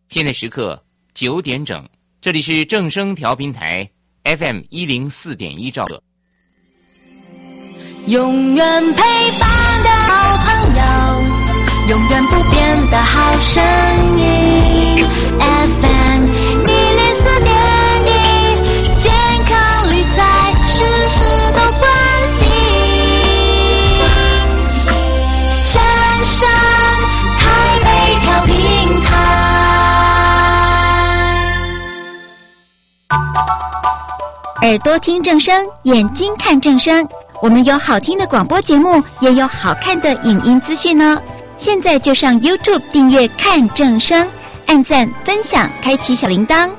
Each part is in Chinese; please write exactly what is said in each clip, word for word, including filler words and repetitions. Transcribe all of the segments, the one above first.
现在时刻九点整，这里是正声调频台 F M 一零四点一兆赫。 永远陪伴的好朋友，永远不变的好声音 F M 一零四点一，健康理财事事都关心。正声台北调频台。 耳朵听正声，眼睛看正声。我们有好听的广播节目，也有好看的影音资讯呢。现在就上 YouTube 订阅看正声，按赞、分享，开启小铃铛。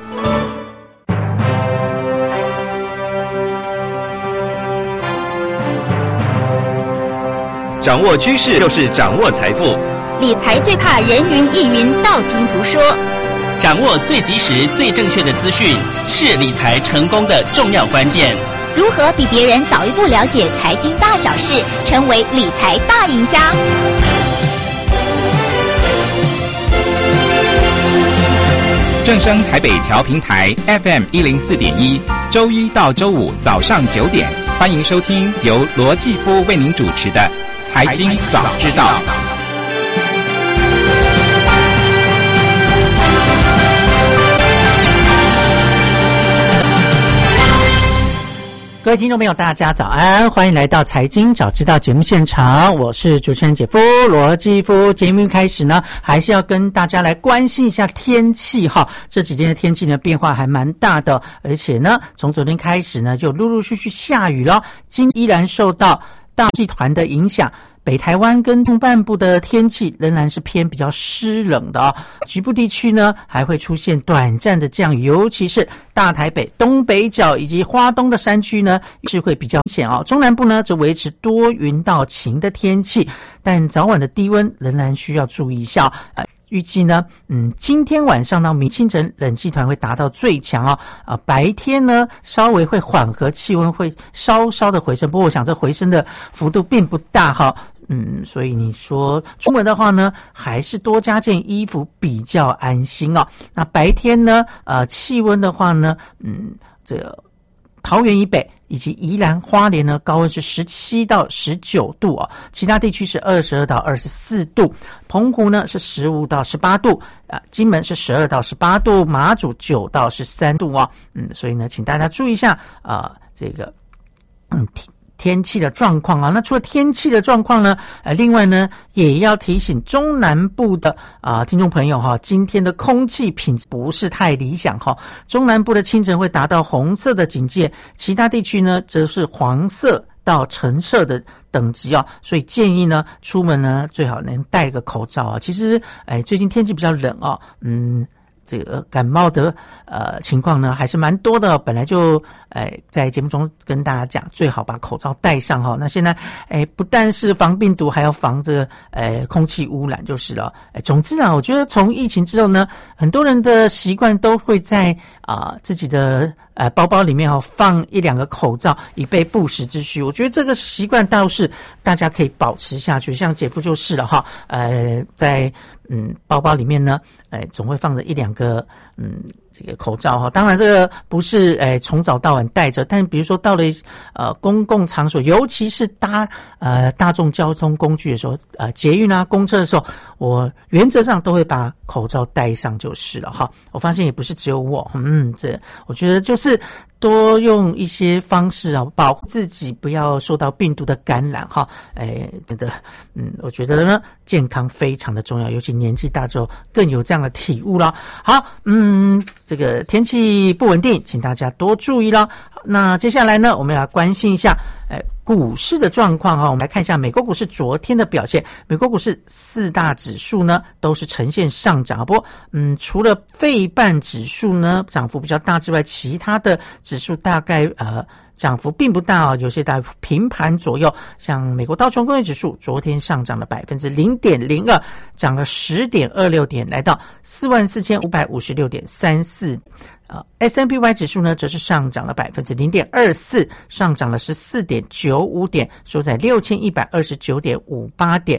掌握趋势就是掌握财富， 理财最怕人云亦云，道听途说。 掌握最及时、最正确的资讯，是理财成功的重要关键。 如何比别人早一步了解财经大小事，成为理财大赢家？ 正声台北调频台 F M 一零四点一，周一到周五早上九点，欢迎收听由罗继夫为您主持的《财经早知道》。 各位听众朋友大家早安，欢迎来到财经早知道节目现场，我是主持人姐夫罗继夫。节目开始呢，还是要跟大家来关心一下天气哈。这几天的天气呢变化还蛮大的，而且呢从昨天开始呢就陆陆续续下雨了，今依然受到大气团的影响，北台湾跟东半部的天气仍然是偏比较湿冷的哦，局部地区呢还会出现短暂的降雨，尤其是大台北东北角以及花东的山区呢是会比较明显哦。中南部呢则维持多云到晴的天气，但早晚的低温仍然需要注意一下呃预计呢，嗯，今天晚上到明清晨冷气团会达到最强哦，啊，白天呢稍微会缓和，气温会稍稍的回升，不过我想这回升的幅度并不大哈，嗯，所以你说出门的话呢，还是多加件衣服比较安心哦。那白天呢，呃，气温的话呢，嗯，这个桃园以北以及宜兰花莲呢，高温是十七到十九度哦，其他地区是二十二到二十四度，澎湖呢是十五到十八度，啊，金门是十二到十八度，马祖九到十三度哦，嗯，所以呢，请大家注意一下啊、呃，这个嗯。天气的状况啊，那除了天气的状况呢，呃，另外呢，也要提醒中南部的啊、呃、听众朋友哈，今天的空气品质不是太理想哈，中南部的清晨会达到红色的警戒，其他地区呢则是黄色到橙色的等级啊，所以建议呢，出门呢最好能戴个口罩啊。其实，哎，最近天气比较冷啊，嗯。这个感冒的呃情况呢还是蛮多的，本来就哎在节目中跟大家讲，最好把口罩戴上哈。那现在哎不但是防病毒，还要防这个哎空气污染就是了。哎，总之啊，我觉得从疫情之后呢，很多人的习惯都会在啊、呃、自己的呃包包里面哈、哦、放一两个口罩，以备不时之需。我觉得这个习惯倒是大家可以保持下去，像姐夫就是了哈，呃在。嗯，包包里面呢，哎，总会放着一两个，嗯，这个口罩哈。当然，这个不是哎从早到晚戴着，但比如说到了呃公共场所，尤其是搭呃大众交通工具的时候，呃捷运啊、公车的时候，我原则上都会把口罩戴上就是了哈。我发现也不是只有我，嗯，这我觉得就是多用一些方式啊，保护自己不要受到病毒的感染哈。哎，真的，嗯，我觉得呢，健康非常的重要，尤其年纪大之后更有这样的体悟了。好，嗯，这个天气不稳定，请大家多注意了。那接下来呢，我们要关心一下，哎，股市的状况哈。我们来看一下美国股市昨天的表现。美国股市四大指数呢都是呈现上涨，不过，嗯，除了费半指数呢涨幅比较大之外，其他的指数大概呃。涨幅并不大哦，有些大平盘左右。像美国道琼工业指数昨天上涨了百分之零点零二，涨了十点二六点，来到四万四千五百五十六点三四。呃 ，S and P Y 指数呢，则是上涨了百分之零点二四，上涨了十四点九五点，收在六千一百二十九点五八点。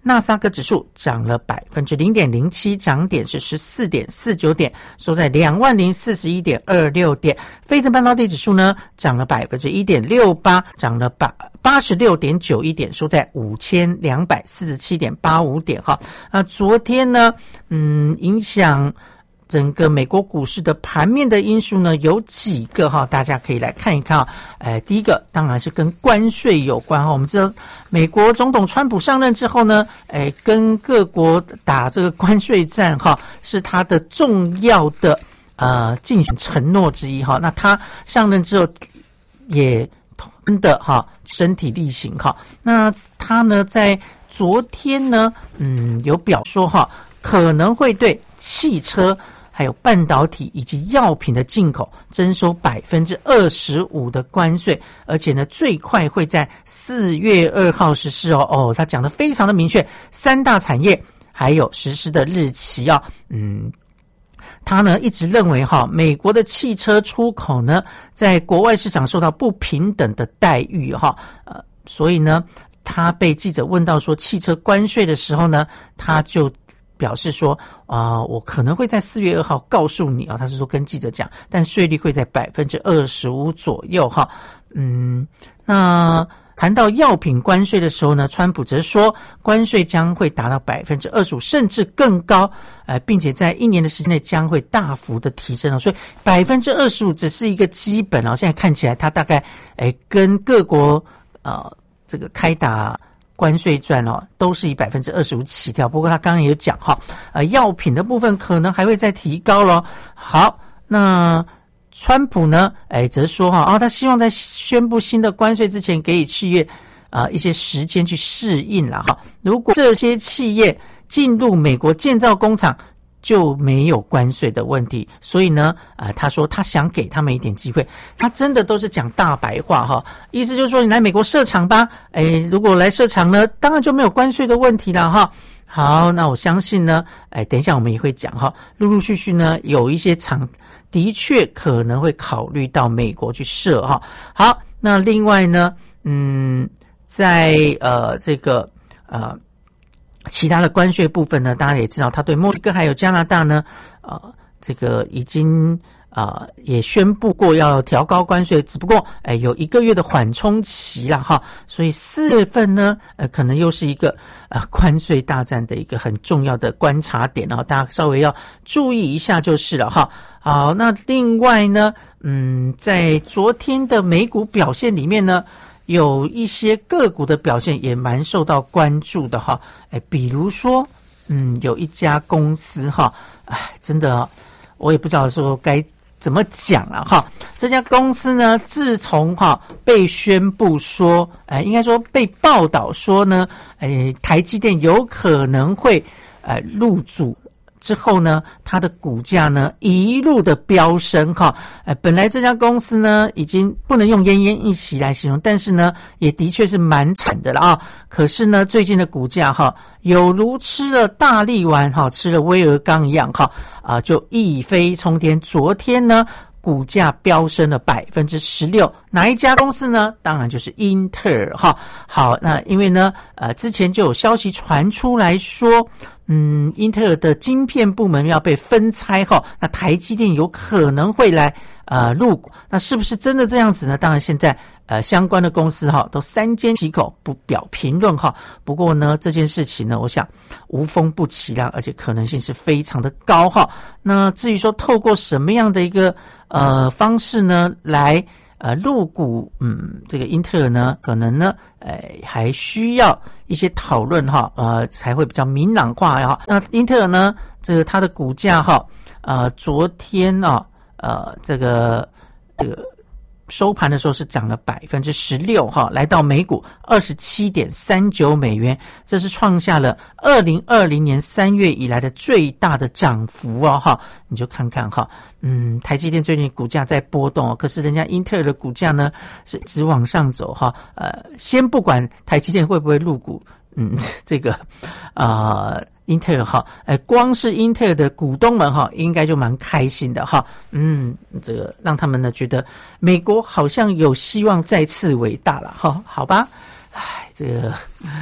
纳斯达克指数涨了百分之零点零七，涨点是十四点四九点，收在两万零四十一点二六点。费城半导体指数呢涨了百分之一点六八，涨了八八十六点九一点，收在五千两百四十七点八五点哈。啊，昨天呢，嗯，影响整个美国股市的盘面的因素呢，有几个哈，大家可以来看一看啊。哎，第一个当然是跟关税有关哈。我们知道，美国总统川普上任之后呢，哎，跟各国打这个关税战哈，是他的重要的呃竞选承诺之一哈。那他上任之后也真的哈身体力行哈。那他呢在昨天呢，嗯，有表说哈，可能会对汽车还有半导体以及药品的进口征收百分之二十五的关税，而且呢，最快会在四月二号实施哦。哦，他讲得非常的明确，三大产业还有实施的日期啊。嗯，他呢一直认为哈，美国的汽车出口呢，在国外市场受到不平等的待遇哈，呃，所以呢，他被记者问到说汽车关税的时候呢，他就表示说啊、呃，我可能会在四月二号告诉你啊，他是说跟记者讲，但税率会在百分之二十五左右哈。嗯，那谈到药品关税的时候呢，川普则说关税将会达到百分之二十五，甚至更高，呃，并且在一年的时间内将会大幅的提升哦。所以百分之二十五只是一个基本哦，现在看起来它大概诶跟各国呃这个开打关税战哦，都是以百分之二十五起跳。不过他刚刚也有讲哈，呃，药品的部分可能还会再提高咯。好，那川普呢，哎，则说哈，啊，他希望在宣布新的关税之前，给予企业啊、呃、一些时间去适应了哈。如果这些企业进入美国建造工厂，就没有关税的问题，所以呢，呃，他说他想给他们一点机会，他真的都是讲大白话哈，意思就是说你来美国设厂吧，诶，如果来设厂呢，当然就没有关税的问题了哈。好，那我相信呢，诶，等一下我们也会讲哈，陆陆续续呢，有一些厂的确可能会考虑到美国去设哈。好，那另外呢，嗯，在呃这个呃。其他的关税部分呢，大家也知道，他对墨西哥还有加拿大呢，呃，这个已经啊、呃、也宣布过要调高关税，只不过哎有一个月的缓冲期啦哈，所以四月份呢，呃可能又是一个呃关税大战的一个很重要的观察点，然后大家稍微要注意一下就是了哈。好，那另外呢，嗯，在昨天的美股表现里面呢，有一些个股的表现也蛮受到关注的哈，哎，比如说，嗯，有一家公司哈，哎，真的，我也不知道说该怎么讲了哈。这家公司呢，自从哈被宣布说，哎，应该说被报道说呢，哎，台积电有可能会呃入主之后呢，它的股价呢一路的飙升哈。呃，本来这家公司呢已经不能用奄奄一息来形容，但是呢也的确是蛮惨的了啊。可是呢，最近的股价哈，有如吃了大力丸哈，吃了威尔刚一样哈，啊，就一飞冲天。昨天呢，股价飙升了百分之十六，哪一家公司呢？当然就是英特尔哈。好，那因为呢，呃，之前就有消息传出来说，嗯，英特尔的晶片部门要被分拆哈，那台积电有可能会来呃入股，那是不是真的这样子呢？当然现在呃相关的公司哈都三缄其口，不表评论哈。不过呢，这件事情呢，我想无风不起浪，而且可能性是非常的高哈。那至于说透过什么样的一个呃方式呢来呃入股，嗯，这个英特尔呢，可能呢，呃，还需要一些讨论哈，呃，才会比较明朗化哈。那英特尔呢，这个它的股价哈，呃，昨天啊，呃，这个这个收盘的时候是涨了百分之十六哈，来到每股二十七点三九美元，这是创下了二零二零年三月以来的最大的涨幅哦哈。你就看看哈。嗯，台积电最近股价在波动，可是人家英特尔的股价呢是一直往上走哈。呃，先不管台积电会不会入股，嗯，这个啊、呃，英特尔哈，呃，光是英特尔的股东们哈，应该就蛮开心的哈。嗯，这个让他们呢觉得美国好像有希望再次伟大了哈。好吧，唉，这个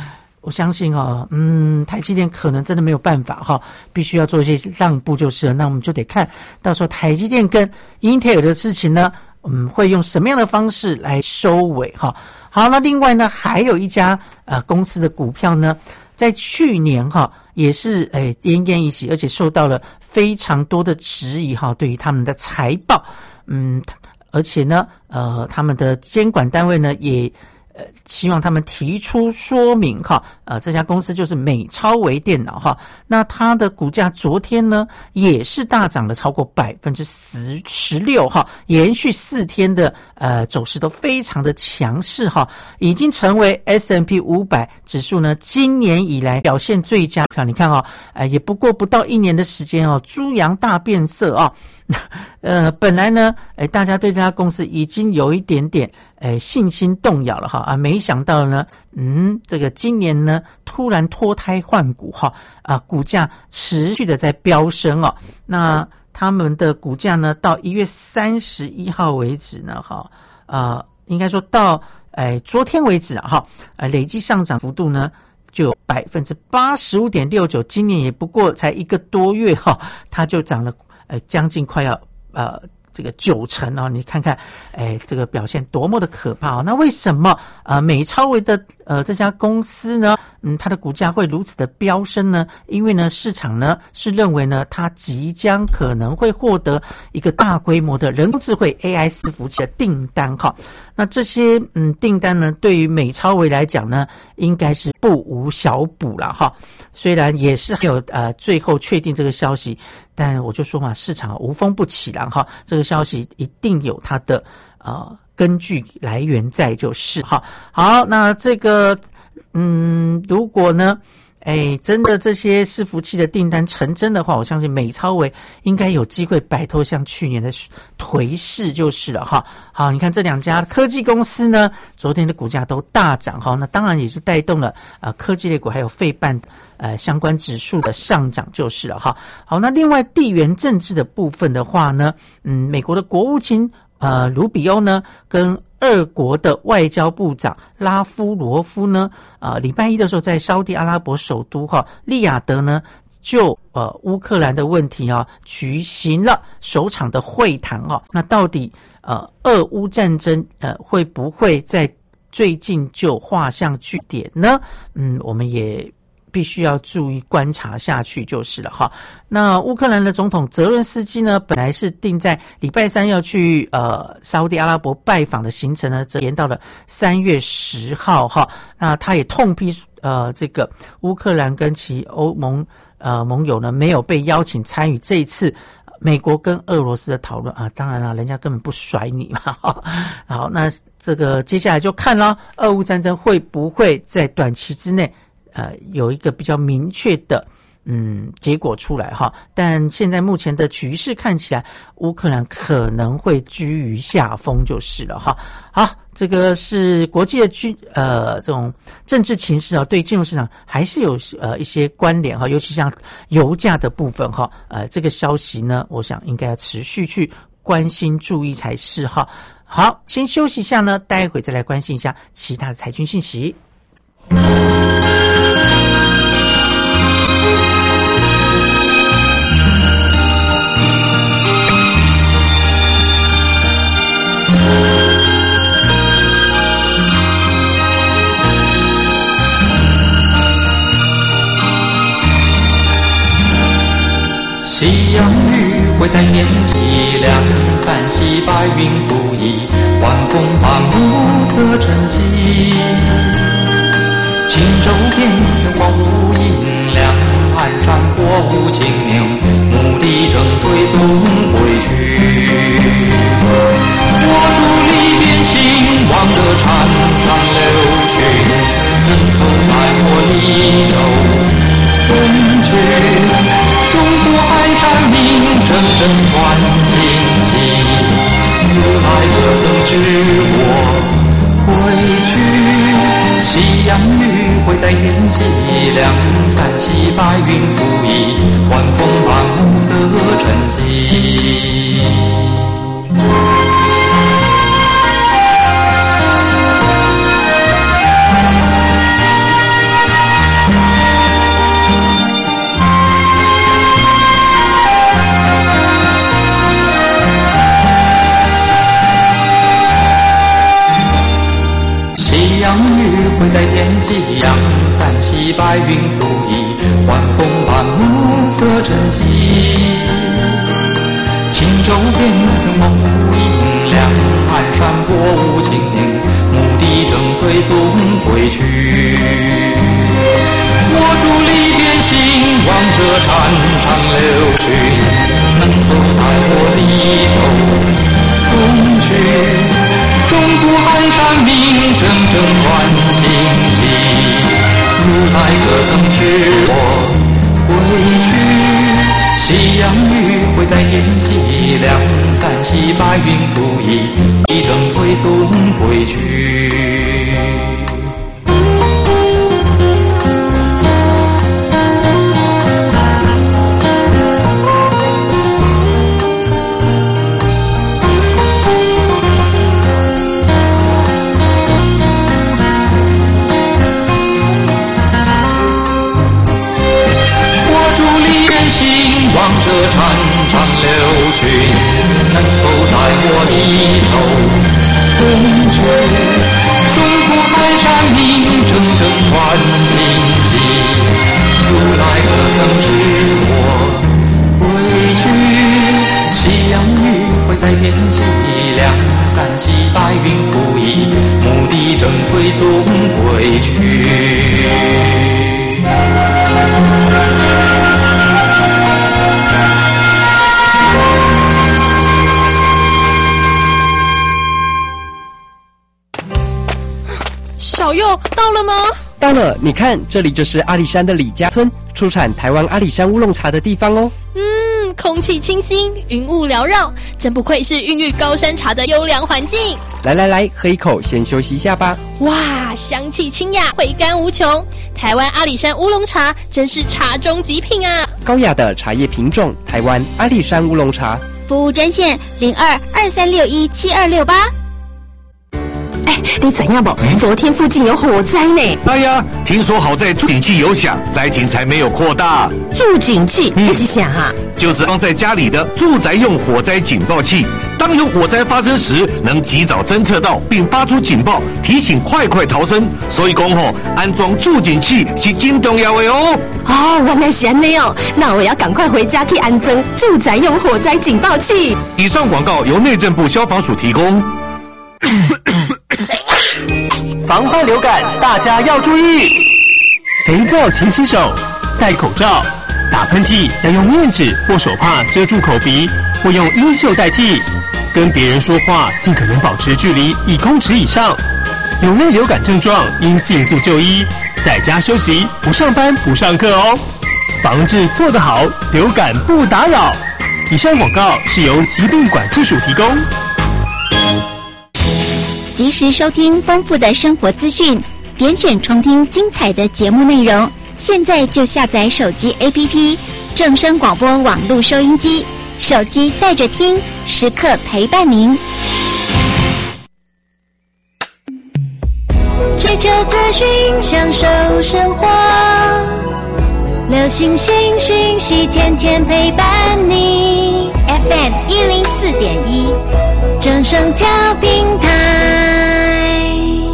我相信哦，嗯，台积电可能真的没有办法哈、哦，必须要做一些让步就是了。那我们就得看到时候台积电跟英特尔的事情呢，嗯，会用什么样的方式来收尾哈、哦？好，那另外呢，还有一家呃公司的股票呢，在去年哈、哦、也是诶奄奄一息，而且受到了非常多的质疑哈、哦，对于他们的财报，嗯，而且呢，呃，他们的监管单位呢也。呃，希望他们提出说明哈，呃，这家公司就是美超微电脑哈，那它的股价昨天呢也是大涨了超过百分之十十六哈，连续四天的呃走势都非常的强势哈，已经成为 S and P 五百 指数呢今年以来表现最佳。你看哦，呃，也不过不到一年的时间哦，猪羊大变色啊、哦，呃，本来呢，哎，大家对这家公司已经有一点点。诶，信心动摇了哈啊！没想到呢，嗯，这个今年呢突然脱胎换骨哈啊，股价持续的在飙升哦。那他们的股价呢，到一月三十一号为止呢，哈啊，应该说到诶昨天为止啊哈，呃，累计上涨幅度呢就有百分之八十五点六九。今年也不过才一个多月哈，它就涨了呃将近快要呃。这个九成哦，你看看，哎，这个表现多么的可怕哦！那为什么呃美超微的呃这家公司呢，嗯，它的股价会如此的飙升呢？因为呢，市场呢是认为呢，它即将可能会获得一个大规模的人工智慧 A I 伺服器的订单哈。那这些嗯订单呢，对于美超微来讲呢，应该是不无小补了哈。虽然也是还有呃最后确定这个消息。但我就说嘛，市场无风不起浪哈，这个消息一定有它的呃根据来源在，就是哈。好，那这个嗯，如果呢，哎，真的这些伺服器的订单成真的话，我相信美超微应该有机会摆脱像去年的颓势就是了哈。好，你看这两家科技公司呢，昨天的股价都大涨哈，那当然也是带动了呃科技类股还有费半。呃，相关指数的上涨就是了哈。好，那另外地缘政治的部分的话呢，嗯，美国的国务卿呃卢比欧呢，跟俄国的外交部长拉夫罗夫呢，呃，礼拜一的时候在沙特阿拉伯首都哈利雅得呢，就呃乌克兰的问题啊，举行了首场的会谈啊。那到底呃俄乌战争呃会不会在最近就画上句点呢？嗯，我们也。必须要注意观察下去就是了哈。那乌克兰的总统泽伦斯基呢，本来是定在礼拜三要去呃沙特阿拉伯拜访的行程呢，则延到了三月十号哈。那他也痛批呃这个乌克兰跟其欧盟呃盟友呢没有被邀请参与这一次美国跟俄罗斯的讨论啊。当然了，人家根本不甩你嘛。好，那这个接下来就看了俄乌战争会不会在短期之内。呃，有一个比较明确的嗯结果出来哈，但现在目前的局势看起来，乌克兰可能会居于下风就是了哈。好，这个是国际的军呃这种政治情势啊，对金融市场还是有呃一些关联哈，尤其像油价的部分哈，呃这个消息呢，我想应该要持续去关心注意才是哈。好，先休息一下呢，待会再来关心一下其他的财经信息。 夕阳余晖在天际，两残溪白云浮移，晚风把暮色沉寂。轻舟翩翩荒无影，两岸山火无清明，牧笛正催送归去。我伫离别兴亡的潺潺流水，人头在我离舟奔去。中国寒山明铮铮传旌旗，如来可曾知我归去？夕阳余晖在天际，两三溪白云浮移，晚风把暮色沉寂。 会在天际扬三溪白云浮移，晚风伴暮色沉寂。轻舟变梦无影，两岸山波无情，牧笛正催送归去。我伫离别心，望着潺潺流去，能否带我离愁东去？钟鼓寒山鸣，铮铮传荆棘。如来可曾知我归去？夕阳余晖在天际，两三溪白云浮移，一正催送归去。望着潺潺流去，能否带我离愁东去？钟鼓寒山鸣，铮铮传荆棘。如来可曾知我归去？夕阳余晖在天际，两三溪白云浮移，牧笛正催送归去。 小佑到了吗？ 到了，你看，这里就是阿里山的李家村，出产台湾阿里山乌龙茶的地方哦。 嗯，空气清新，云雾缭绕，真不愧是孕育高山茶的优良环境。 来来来，喝一口，先休息一下吧。 哇，香气清雅，回甘无穷。台湾阿里山乌龙茶真是茶中极品啊！ 高雅的茶叶品种，台湾阿里山乌龙茶。 服务专线零二二三六一七二六八。 哎，你怎样不？嗯、昨天附近有火灾呢。 哎呀，听说好在助警器有响，灾情才没有扩大。 助警器那、嗯、是啥啊？ 就是放在家里的住宅用火灾警报器，当有火灾发生时，能及早侦测到并发出警报，提醒快快逃生。所以讲吼，安装助警器是真重要的哦。 哦，原来是这样哦，那我要赶快回家去安装住宅用火灾警报器。 以上广告由内政部消防署提供。 防范流感，大家要注意：肥皂勤洗手，戴口罩，打喷嚏要用面纸或手帕遮住口鼻，或用衣袖代替。跟别人说话尽可能保持距离一公尺以上。有内流感症状应尽速就医，在家休息，不上班不上课哦。防治做得好，流感不打扰。以上广告是由疾病管制署提供。 及时收听丰富的生活资讯，点选重听精彩的节目内容。现在就下载手机 A P P 正声广播网络收音机，手机带着听，时刻陪伴您。 追求资讯，享受生活，流行新讯息，天天陪伴你。F M 一零四点一，正声调频台。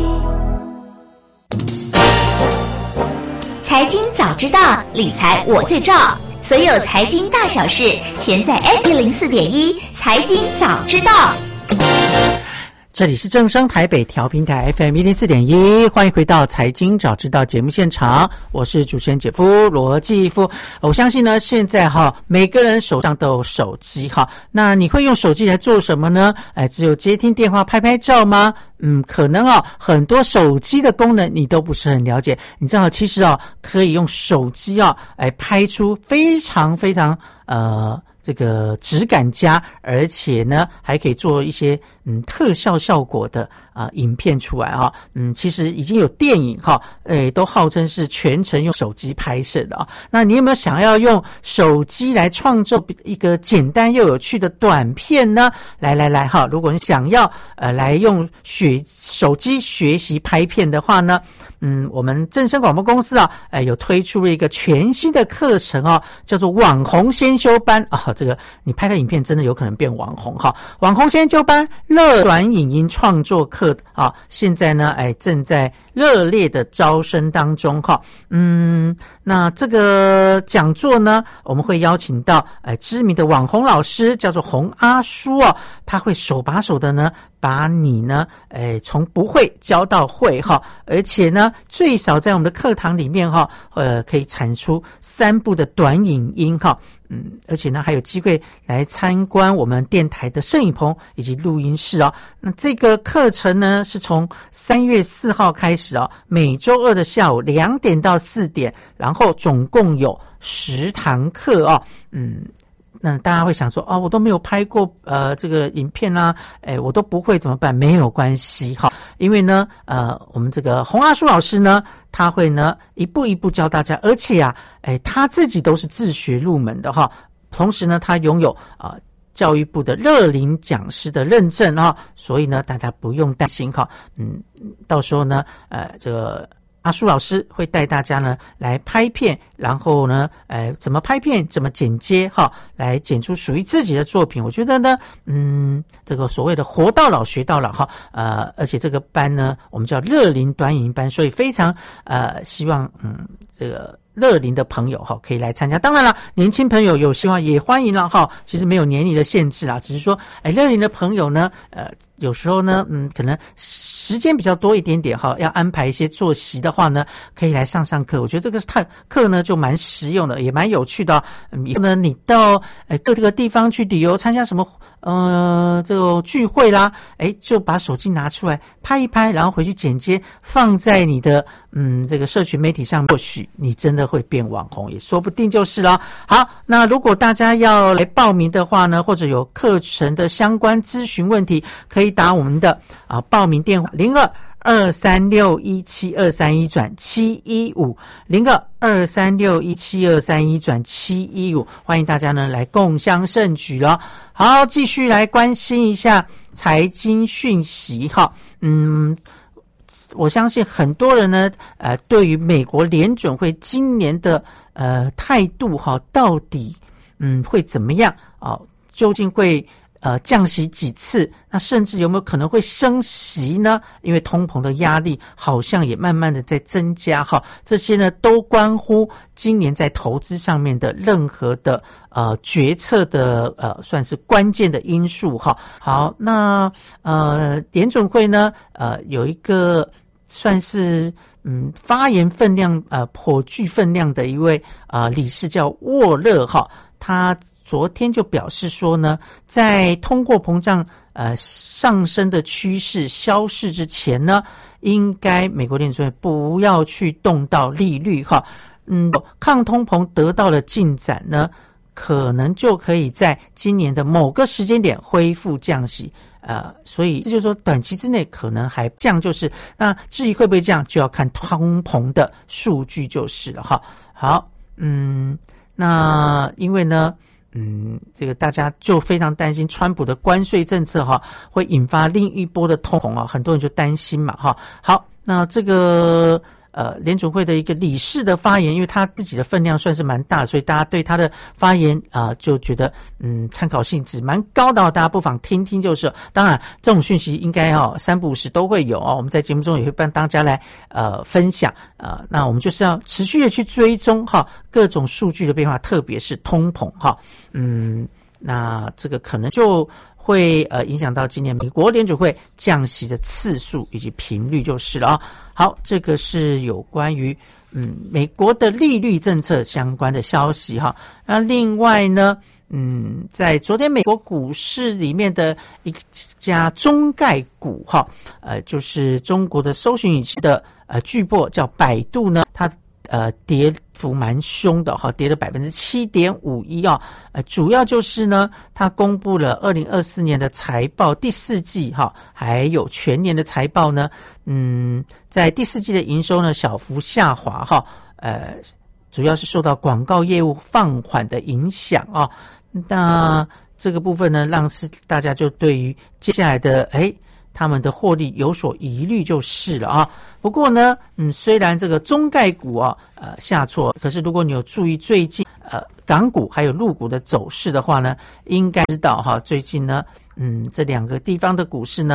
财经早知道，理财我最照。所有财经大小事，全在 F M 一零四点一财经早知道。 这里是正声台北调频台 F M 一零四点一，欢迎回到财经早知道节目现场，我是主持人姐夫罗继夫。我相信呢，现在哈每个人手上都有手机哈，那你会用手机来做什么呢？哎，只有接听电话、拍拍照吗？嗯，可能哦，很多手机的功能你都不是很了解。你知道，其实哦，可以用手机哦，来拍出非常非常呃。这个质感佳，而且呢还可以做一些嗯特效效果的啊、呃、影片出来哈、哦。嗯，其实已经有电影哈，诶都号称是全程用手机拍摄的啊、哦。那你有没有想要用手机来创作一个简单又有趣的短片呢？来来来哈，如果你想要呃来用学手机学习拍片的话呢，嗯，我们正声广播公司啊，哎、呃、有推出了一个全新的课程哦，叫做网红先修班啊。这个你拍的影片真的有可能变网红哈！网红先修班乐短影音创作课课啊，现在呢，哎，正在热烈的招生当中哈。嗯，那这个讲座呢，我们会邀请到哎知名的网红老师，叫做洪阿叔哦，他会手把手的呢，把你呢，哎，从不会教到会哈，而且呢，最少在我们的课堂里面哈，呃，可以产出三部的短影音哈。嗯，而且呢，还有机会来参观我们电台的摄影棚以及录音室哦。那这个课程呢，是从三月四号开始哦，每周二的下午两点到四点，然后总共有十堂课哦。嗯。那大家会想说，哦，我都没有拍过呃这个影片啦，哎，我都不会怎么办？没有关系哈，因为呢，呃，我们这个洪阿叔老师呢，他会呢一步一步教大家，而且啊，哎，他自己都是自学入门的哈，同时呢，他拥有啊、呃、教育部的乐龄讲师的认证啊，所以呢，大家不用担心哈，嗯，到时候呢，呃，这个。阿叔老师会带大家呢来拍片，然后呢，呃，怎么拍片，怎么剪接，哈，来剪出属于自己的作品。我觉得呢，嗯，这个所谓的活到老学到老，哈，呃，而且这个班呢，我们叫乐龄短影班，所以非常呃希望，嗯，这个。乐龄的朋友哈可以来参加，当然了，年轻朋友有希望也欢迎了哈。其实没有年龄的限制啦，只是说，哎，乐龄的朋友呢，呃，有时候呢，嗯，可能时间比较多一点点哈，要安排一些作息的话呢，可以来上上课。我觉得这个课课呢就蛮实用的，也蛮有趣的。嗯，以后呢，你到哎各个地方去旅游，参加什么呃这个聚会啦，哎，就把手机拿出来拍一拍，然后回去剪接，放在你的嗯这个社群媒体上，或许你真的会变网红，也说不定就是了。好，那如果大家要来报名的话呢，或者有课程的相关咨询问题，可以打我们的啊报名电话零二二三六一七二三一转七一五零二二三六一七二三一转七一五，欢迎大家呢来共襄盛举了。好，继续来关心一下财经讯息哈，嗯。我相信很多人呢，呃，对于美国联准会今年的呃态度哈，到底嗯会怎么样啊？究竟会呃降息几次？那甚至有没有可能会升息呢？因为通膨的压力好像也慢慢的在增加哈，这些呢都关乎今年在投资上面的任何的呃决策的呃算是关键的因素哈。好，那呃联准会呢呃有一个算是嗯发言分量呃颇具分量的一位啊、呃、理事叫沃勒哈，他昨天就表示说呢，在通货膨胀呃上升的趋势消逝之前呢，应该美国联准会不要去动到利率哈。嗯，抗通膨得到了进展呢，可能就可以在今年的某个时间点恢复降息。呃，所以这就是说短期之内可能还降，就是那至于会不会降，就要看通膨的数据就是了哈。好，嗯，那因为呢。嗯，这个大家就非常担心川普的关税政策哈，会引发另一波的通膨啊，很多人就担心嘛哈。好，那这个呃联准会的一个理事的发言，因为他自己的分量算是蛮大，所以大家对他的发言啊、呃、就觉得嗯参考性质蛮高的，大家不妨听听就是。当然这种讯息应该哈、哦、三不五时都会有啊、哦，我们在节目中也会帮大家来呃分享啊、呃。那我们就是要持续的去追踪哈各种数据的变化，特别是通膨哈。嗯，那这个可能就会呃影响到今年美国联准会降息的次数以及频率就是了啊。好，这个是有关于嗯美国的利率政策相关的消息哈。那另外呢，嗯，在昨天美国股市里面的一家中概股哈，呃，就是中国的搜寻引擎的呃巨擘叫百度呢，它呃跌幅蛮凶的哈，跌了百分之七点五一啊。呃，主要就是呢，它公布了二零二四年的财报第四季哈，还有全年的财报呢，嗯，在第四季的营收呢小幅下滑哈，呃，主要是受到广告业务放缓的影响啊。那这个部分呢，让是大家就对于接下来的哎他们的获利有所疑虑就是了啊。不过呢，嗯，虽然这个中概股啊呃下挫，可是如果你有注意最近呃港股还有陆股的走势的话呢，应该知道哈，最近呢，嗯，这两个地方的股市呢，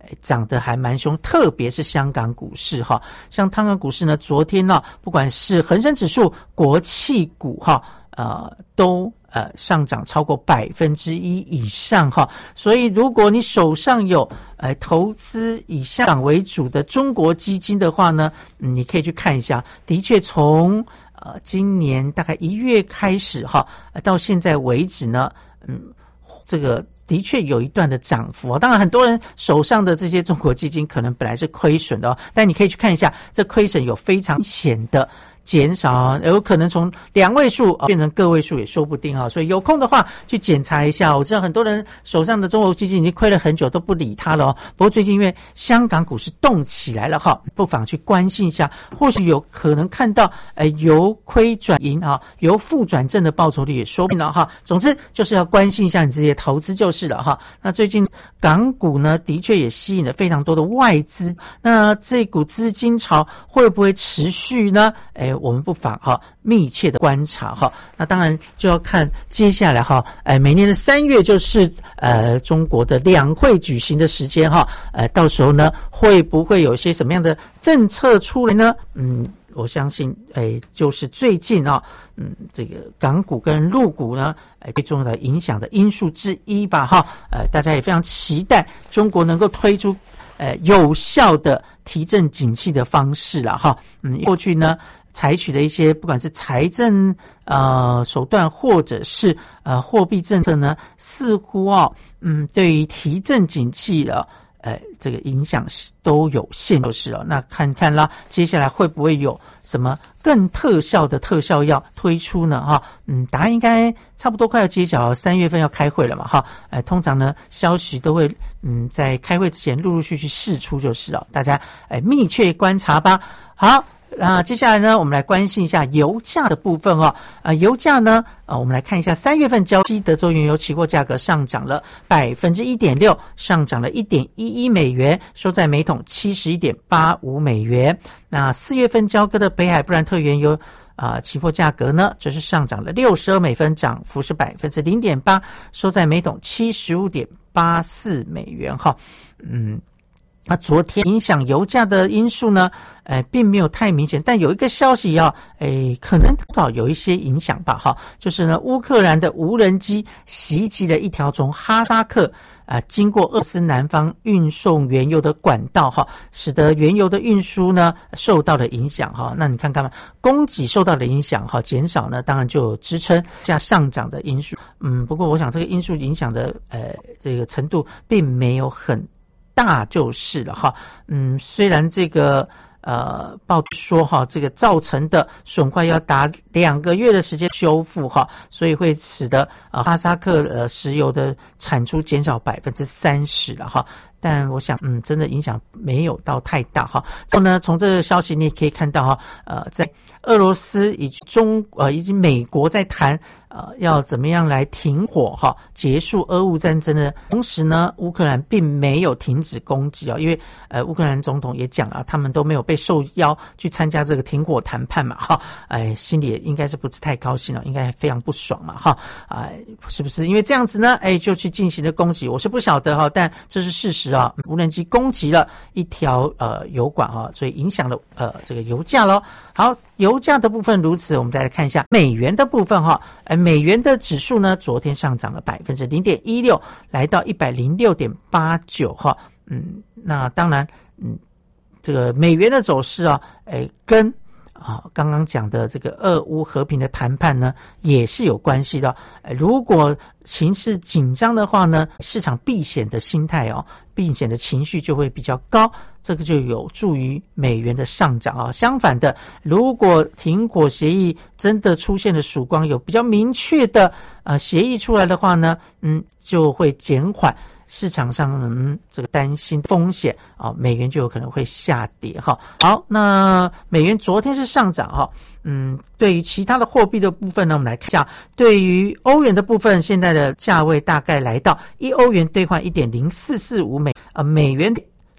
涨得还蛮凶，特别是香港股市哈，像香港股市呢，昨天呢，不管是恒生指数、国企股哈，呃，都呃上涨超过百分之一以上哈。所以，如果你手上有呃投资以香港为主的中国基金的话呢，嗯、你可以去看一下，的确从呃今年大概一月开始哈，到现在为止呢，嗯，这个。的确有一段的涨幅、哦、当然很多人手上的这些中国基金可能本来是亏损的、哦、但你可以去看一下，这亏损有非常明显的减少，有可能从两位数、哦、变成个位数也说不定啊、哦，所以有空的话去检查一下。我知道很多人手上的中国基金已经亏了很久都不理它了哦，不过最近因为香港股市动起来了哈，不妨去关心一下，或许有可能看到呃由亏转盈啊，由负转正的报酬率也说不定了哈。总之就是要关心一下你自己的投资就是了哈。那最近港股呢，的确也吸引了非常多的外资，那这股资金潮会不会持续呢？哎。我们不妨哈密切的观察哈，那当然就要看接下来哈，哎，每年的三月就是呃中国的两会举行的时间哈，呃，到时候呢会不会有一些什么样的政策出来呢？嗯，我相信哎，就是最近啊，嗯，这个港股跟陆股呢，哎，最重要的影响的因素之一吧哈，呃，大家也非常期待中国能够推出呃有效的提振景气的方式了哈，嗯，过去呢。采取的一些不管是财政呃手段或者是呃货币政策呢，似乎哦嗯对于提振景气的呃这个影响都有限就是了。那看看啦，接下来会不会有什么更特效的特效药推出呢？哈，嗯，答案应该差不多快要揭晓，三月份要开会了嘛，哈，呃，通常呢消息都会嗯在开会之前陆陆续续释出就是了，大家哎密切观察吧。好。那接下来呢，我们来关心一下油价的部分哦。啊、呃，油价呢，啊、呃，我们来看一下三月份交期德州原油期货价格上涨了百分之一点六，上涨了一点一一美元，收在每桶七十一点八五美元。那四月份交割的北海布兰特原油啊、呃，期货价格呢，则是上涨了六十二美分，涨幅是百分之零点八，收在每桶七十五点八四美元哈。嗯。那昨天影响油价的因素呢，呃，并没有太明显，但有一个消息要，诶，可能到有一些影响吧，哈，就是呢，乌克兰的无人机袭击了一条从哈萨克啊、呃、经过俄罗斯南方运送原油的管道，哈，使得原油的运输呢受到了影响，哈。那你看看嘛，供给受到了影响，哈，减少呢，当然就有支撑价上涨的因素，嗯，不过我想这个因素影响的，呃，这个程度并没有很大就是了哈，嗯，虽然这个呃报说哈，这个造成的损坏要达两个月的时间修复哈，所以会使得呃哈萨克呃石油的产出减少百分之三十了哈。但我想，嗯，真的影响没有到太大哈。然后呢，从这个消息你也可以看到哈，呃，在俄罗斯以及中呃以及美国在谈呃要怎么样来停火哈，结束俄乌战争的同时呢，乌克兰并没有停止攻击啊，因为呃乌克兰总统也讲了，他们都没有被受邀去参加这个停火谈判嘛哈，哎，心里也应该是不是太高兴了，应该非常不爽嘛哈，哎，是不是因为这样子呢？哎，就去进行了攻击，我是不晓得哈，但这是事实。啊，无人机攻击了一条呃油管啊，所以影响了呃这个油价咯。好，油价的部分如此，我们再来看一下美元的部分哈。呃，美元的指数呢，昨天上涨了百分之零点一六，来到一百零六点八九哈。嗯，那当然，嗯，这个美元的走势啊，哎，跟啊，刚刚讲的这个俄乌和平的谈判呢，也是有关系的。如果情势紧张的话呢，市场避险的心态哦，避险的情绪就会比较高，这个就有助于美元的上涨啊。相反的，如果停火协议真的出现了曙光，有比较明确的呃协议出来的话呢，嗯，就会减缓市场上嗯这个担心风险啊，美元就有可能会下跌哈。好，那美元昨天是上涨哈，嗯，对于其他的货币的部分呢，我们来看一下，对于欧元的部分，现在的价位大概来到一欧元兑换 一点零四四五美，呃，美元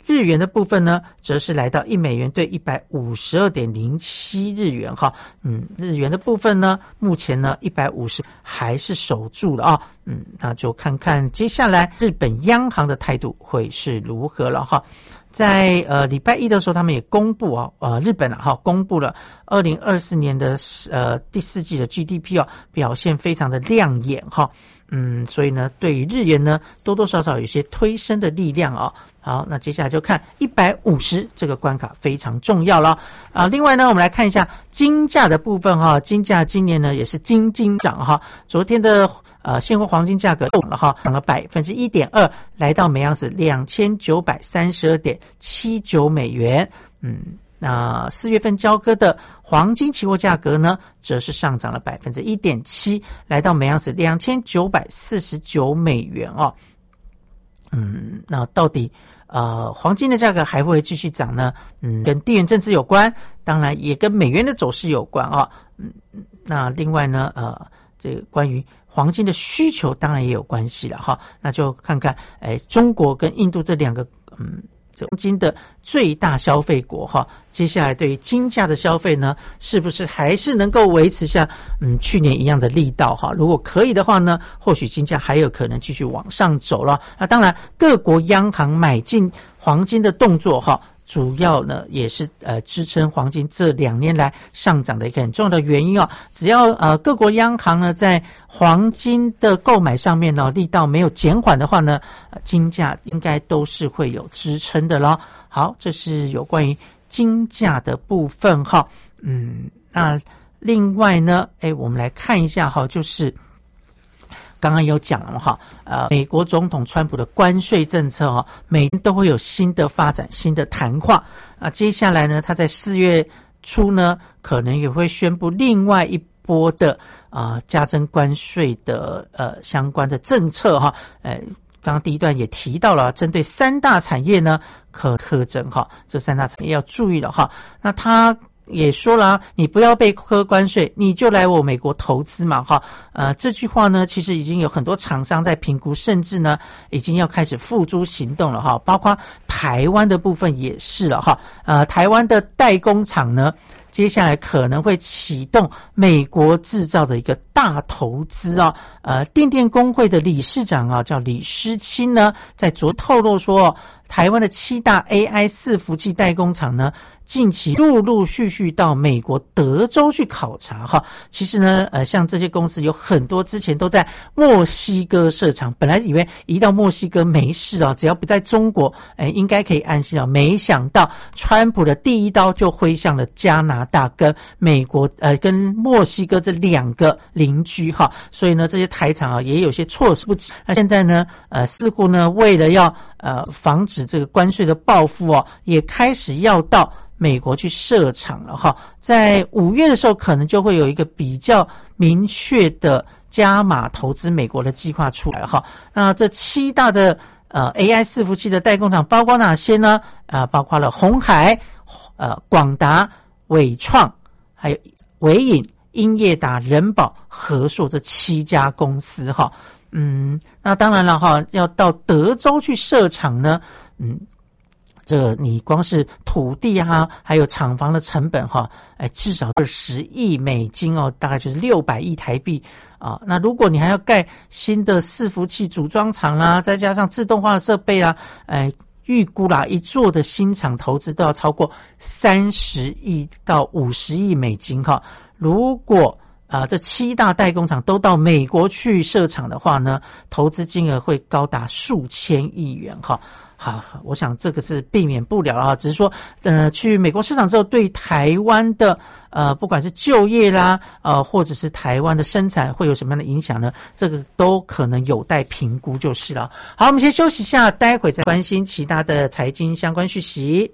日元的部分呢，则是来到一美元兑一百五十二点零七日元哈。嗯，日元的部分呢，目前呢一百五十还是守住了啊。嗯，那就看看接下来日本央行的态度会是如何了哈。在呃礼拜一的时候，他们也公布啊，呃日本啊哈公布了二零二四年的呃第四季的 G D P 哦，表现非常的亮眼哈。嗯，所以呢，对于日元呢，多多少少有一些推升的力量啊。好，那接下来就看一百五十这个关卡非常重要了啊。另外呢，我们来看一下金价的部分哈，金价今年呢也是金金涨哈，昨天的。呃，现货黄金价格动了哈，涨了百分之一点二，来到每盎司两千九百三十二点七九美元。嗯，那四月份交割的黄金期货价格呢，则是上涨了百分之一点七，来到每盎司两千九百四十九美元哦。嗯，那到底呃黄金的价格还会继续涨呢？嗯，跟地缘政治有关，当然也跟美元的走势有关啊。嗯，那另外呢，呃，这个关于黄金的需求当然也有关系了哈，那就看看哎，中国跟印度这两个嗯，这黄金的最大消费国哈，接下来对于金价的消费呢，是不是还是能够维持下嗯去年一样的力道哈？如果可以的话呢，或许金价还有可能继续往上走了。那当然，各国央行买进黄金的动作哈。主要呢也是呃支撑黄金这两年来上涨的一个很重要的原因哦。只要呃各国央行呢在黄金的购买上面呢力道没有减缓的话呢，呃、金价应该都是会有支撑的咯。好，这是有关于金价的部分哈。嗯，那另外呢，哎，我们来看一下哈，就是刚刚有讲了哈，呃，美国总统川普的关税政策哈，每天都会有新的发展、新的谈话啊。接下来呢，他在四月初呢，可能也会宣布另外一波的啊、呃、加征关税的呃相关的政策哈。呃，刚刚第一段也提到了，针对三大产业呢可特征哈，这三大产业要注意了哈。那他也说了，你不要被科关税，你就来我美国投资嘛哈。呃，这句话呢，其实已经有很多厂商在评估，甚至呢，已经要开始付诸行动了哈。包括台湾的部分也是了哈。呃，台湾的代工厂呢，接下来可能会启动美国制造的一个大投资啊。呃，电电工会的理事长啊，叫李诗清呢，在昨透露说，台湾的七大 A I 伺服器代工厂呢，近期陆陆续续到美国德州去考察哈。其实呢，呃，像这些公司有很多之前都在墨西哥设厂，本来以为移到墨西哥没事啊，只要不在中国，哎，应该可以安心啊。没想到川普的第一刀就挥向了加拿大跟美国，呃，跟墨西哥这两个邻居哈。所以呢，这些台厂啊也有些措手不及。那现在呢，呃，似乎呢，为了要呃防止这个关税的报复哦，也开始要到美国去设厂了哈。在五月的时候，可能就会有一个比较明确的加码投资美国的计划出来哈。那这七大的呃 A I 伺服器的代工厂包括哪些呢？啊、呃，包括了鸿海、呃广达、伟创，还有伟影、英业达、仁宝、和硕这七家公司哈。嗯，那当然了哈，要到德州去设厂呢，嗯。这个你光是土地啊，还有厂房的成本哈，哎，至少二十亿美金哦，大概就是六百亿台币啊。那如果你还要盖新的伺服器组装厂啦，再加上自动化的设备啦，哎，预估啦，一座的新厂投资都要超过三十亿到五十亿美金哈。如果啊，这七大代工厂都到美国去设厂的话呢，投资金额会高达数千亿元哈。好，我想这个是避免不了啊，只是说，呃，去美国市场之后，对台湾的呃，不管是就业啦，呃，或者是台湾的生产会有什么样的影响呢？这个都可能有待评估就是了。好，我们先休息一下，待会再关心其他的财经相关讯息。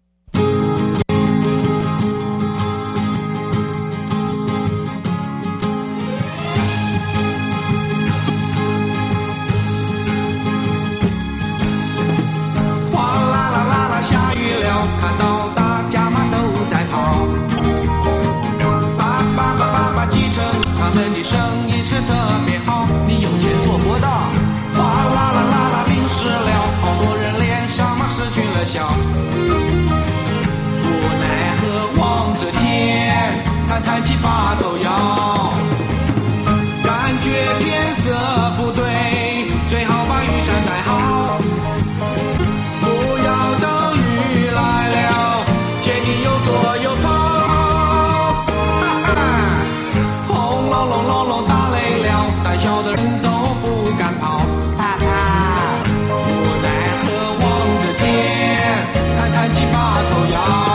看到大家嘛都在跑，叭叭叭叭叭计程，他们的生意是特别好。你有钱做不到，哗啦啦啦啦淋湿了，好多人脸上嘛失去了笑。 都不敢跑，哈哈，无奈何望着天，看看鸡把头摇。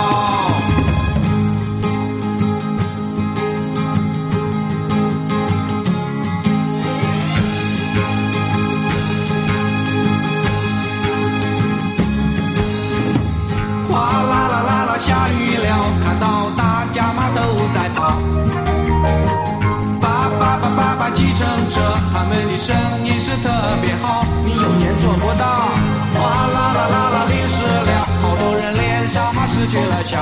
哗啦啦啦啦，下雨了，看到大家嘛都在跑。叭叭叭叭叭，计程车，他们的声音是特别好，你有钱做不到。哗啦啦啦啦，淋湿了，好多人脸上嘛失去了笑。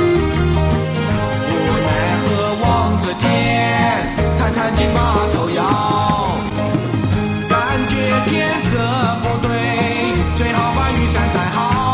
无奈何望着天，看看金把头摇，感觉天色不对，最好把雨伞带好。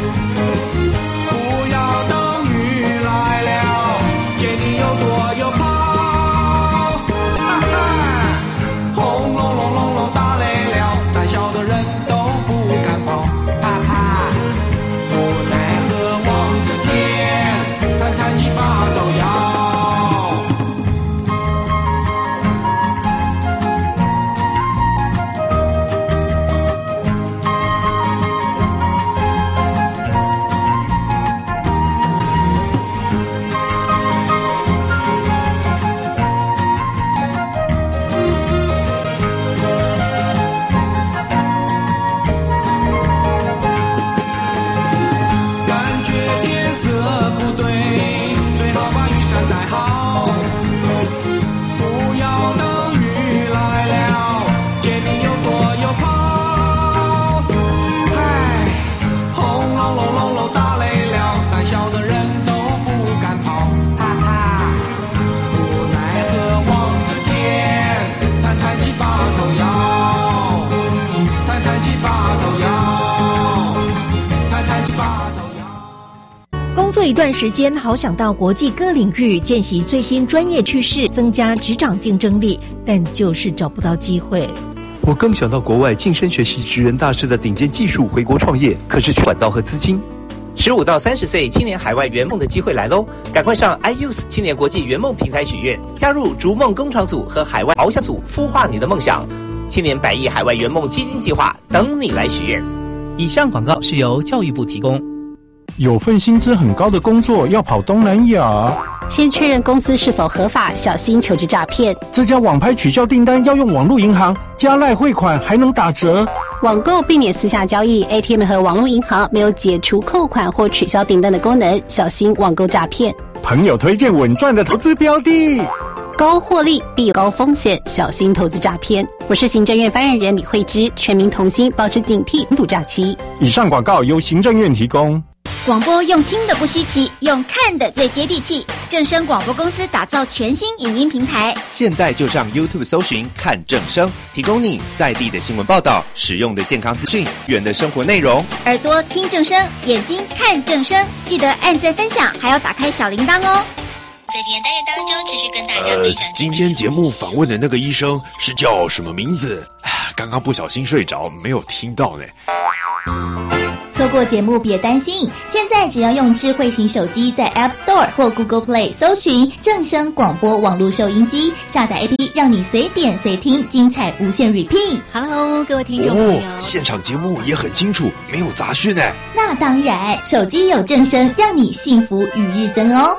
做一段时间，好想到国际各领域见习最新专业趋势，增加职场竞争力，但就是找不到机会。 我更想到国外晋升学习职人大师的顶尖技术，回国创业，可是缺管道和资金。 十五到三十岁青年海外圆梦的机会来喽！赶快上 iYouth 青年国际圆梦平台许愿，加入逐梦工厂组和海外翱翔组，孵化你的梦想。青年百亿海外圆梦基金计划等你来许愿。 以上广告是由教育部提供。 有份薪资很高的工作要跑东南亚， 先确认公司是否合法，小心求职诈骗。 这家网拍取消订单要用网络银行，加赖汇款还能打折。 网购避免私下交易 ，A T M 和网络银行没有解除扣款或取消订单的功能，小心网购诈骗。 朋友推荐稳赚的投资标的， 高获利必有高风险，小心投资诈骗。我是行政院发言人李慧芝，全民同心，保持警惕，防堵诈欺。 以上广告由行政院提供。 广播用听的不稀奇，用看的最接地气。正声广播公司打造全新影音平台， 现在就上 YouTube 搜寻看正声，提供你在地的新闻报道、实用的健康资讯、远的生活内容。 耳朵听正声，眼睛看正声，记得按赞分享，还要打开小铃铛哦。 在今天单元当中，持续跟大家分享、呃。 今天节目访问的那个医生是叫什么名字？刚刚不小心睡着，没有听到呢。 错过节目别担心，现在只要用智慧型手机在 App Store 或 Google Play 搜寻正声广播网络收音机，下载 A P P 让你随点随听，精彩无限 repeat。Hello， 各位听众朋友， 哦，现场节目也很清楚，没有杂讯呢。 那当然，手机有正声，让你幸福与日增哦。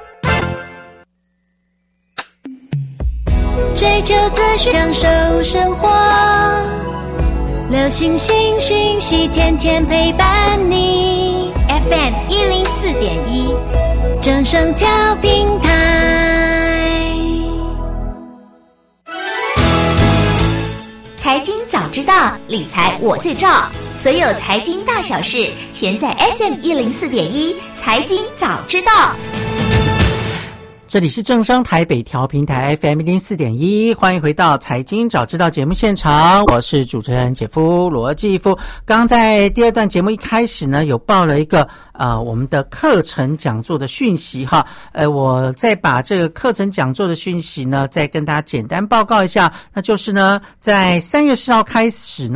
追求资讯，享受生活。流行新讯息，天天陪伴你。 F M 一零四点一， 正声调频台。 财经早知道，理财我最照。所有财经大小事，全在 F M 一零四点一，财经早知道。 这里是正声台北调频台 F M 一零四点一，欢迎回到财经早知道节目现场，我是主持人姐夫罗继夫。刚刚在第二段节目一开始呢，有报了一个呃我们的课程讲座的讯息哈，呃我再把这个课程讲座的讯息呢，再跟大家简单报告一下，那就是呢，在三月四号开始呢。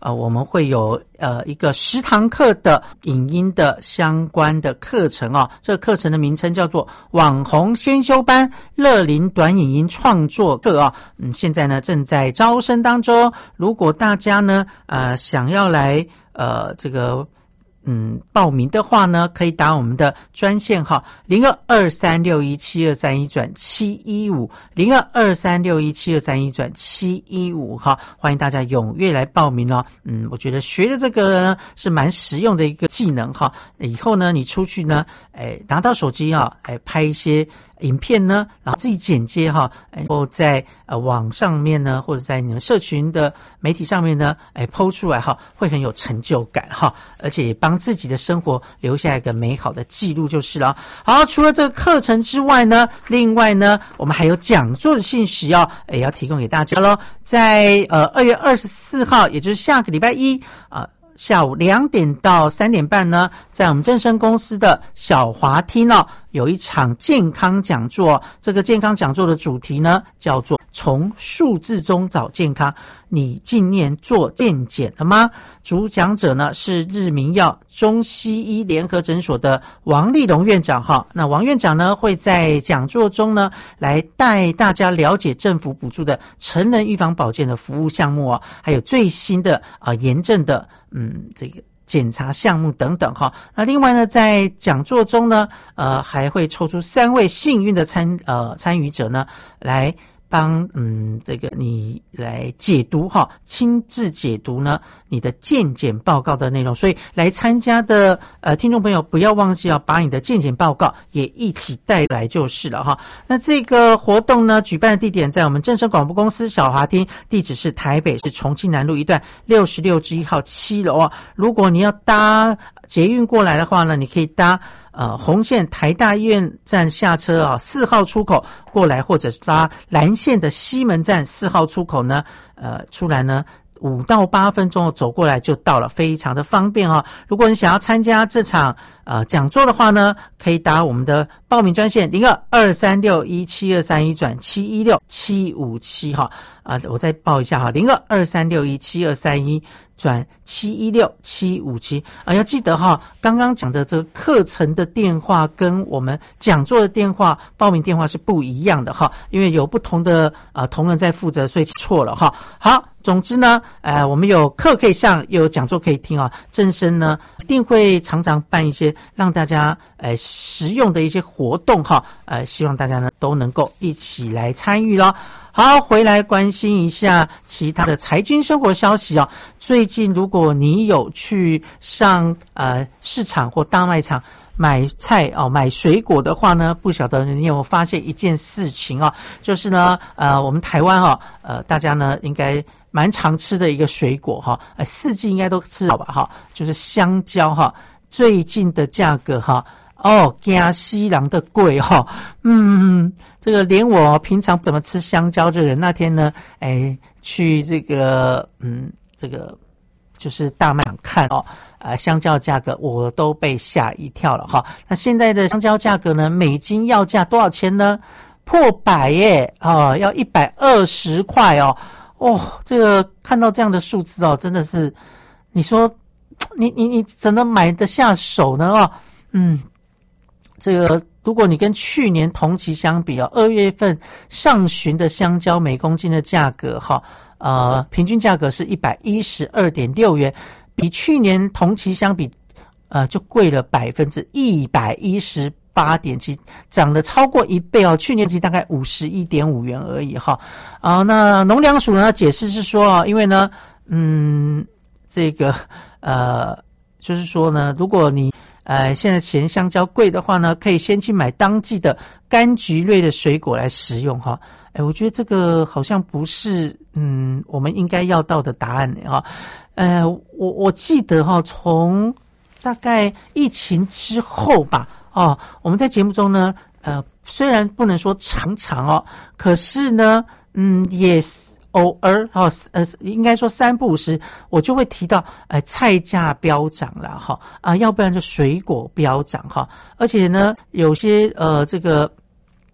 呃，我们会有呃一个十堂课的影音的相关的课程哦。这个课程的名称叫做网红先修班乐龄短影音创作课哦。嗯，现在呢正在招生当中。如果大家呢呃想要来呃这个嗯报名的话呢，可以打我们的专线号零二二三六一七二三一转七一五零二二三六一七二三一转七一五哈，欢迎大家踊跃来报名哦。嗯，我觉得学的这个呢是蛮实用的一个技能哈。以后呢，你出去呢，哎，拿到手机啊，哎，拍一些影片呢，然后自己剪接哈，然后在呃网上面呢，或者在你们社群的媒体上面呢，哎 po 出来哈，会很有成就感哈，而且也帮自己的生活留下一个美好的记录就是了。好，除了这个课程之外呢，另外呢，我们还有讲座的信息哦，也要提供给大家咯。在呃二月二十四号，也就是下个礼拜一啊。呃下午两点到三点半呢，在我们正声公司的小华厅哦，有一场健康讲座。这个健康讲座的主题呢，叫做从数字中找健康。你近年做健检了吗？主讲者呢是日明药中西医联合诊所的王立龙院长哈。那王院长呢会在讲座中呢来带大家了解政府补助的成人预防保健的服务项目哦，还有最新的啊、呃、炎症的嗯这个检查项目等等哈。那另外呢，在讲座中呢，呃还会抽出三位幸运的参呃参与者呢来。帮嗯这个你来解读哈，亲自解读呢你的健检报告的内容，所以来参加的呃听众朋友不要忘记要把你的健检报告也一起带来就是了哈。那这个活动呢举办的地点在我们正声广播公司小华厅，地址是台北市重庆南路一段六十六之一号七楼啊。如果你要搭捷运过来的话呢，你可以搭呃，红线台大医院站下车啊，四号出口过来，或者搭蓝线的西门站四号出口呢，呃，出来呢，五到八分钟走过来就到了，非常的方便啊。如果你想要参加这场呃讲座的话呢，可以打我们的报名专线零二二三六一七二三一转七一六七五七哈啊，我再报一下哈，零二二三六一七二三一。转七一六七五七啊，要记得哈，刚刚讲的这个课程的电话跟我们讲座的电话报名电话是不一样的哈，因为有不同的啊同仁在负责，所以错了哈。好，总之呢，呃，我们有课可以上，又有讲座可以听啊。正声呢一定会常常办一些让大家呃实用的一些活动哈，呃，希望大家呢都能够一起来参与咯。好，回来关心一下其他的财经生活消息哦。最近如果你有去上呃市场或大卖场买菜哦，买水果的话呢，不晓得你有没有发现一件事情哦，就是呢呃我们台湾哦呃大家呢应该蛮常吃的一个水果哈，呃四季应该都吃到吧哈，就是香蕉哈，最近的价格哈。哦，加西郎的贵哈、哦，嗯，这个连我平常不怎么吃香蕉的人，那天呢，哎，去这个，嗯，这个就是大卖场看哦，呃，香蕉价格我都被吓一跳了哈。那现在的香蕉价格呢，每斤要价多少钱呢？破百耶，哦，要一百二十块哦，哦，这个看到这样的数字哦，真的是，你说，你你你怎么买得下手呢？哦，嗯。这个，如果你跟去年同期相比哦，二月份上旬的香蕉每公斤的价格哈，呃，平均价格是一百一十二点六元，比去年同期相比，呃，就贵了百分之一百一十八点七，涨了超过一倍哦。去年期大概五十一点五元而已哈。啊、呃，那农粮署呢解释是说，因为呢，嗯，这个呃，就是说呢，如果你呃，现在嫌香蕉贵的话呢，可以先去买当季的柑橘类的水果来食用哈。哎，我觉得这个好像不是嗯我们应该要到的答案哈。呃，我我记得哈，从大概疫情之后吧，哦，我们在节目中呢，呃，虽然不能说常常哦，可是呢，嗯，也是。偶尔哈呃，应该说三不五时，我就会提到，呃，菜价飙涨啦哈啊，要不然就水果飙涨哈，而且呢，有些呃这个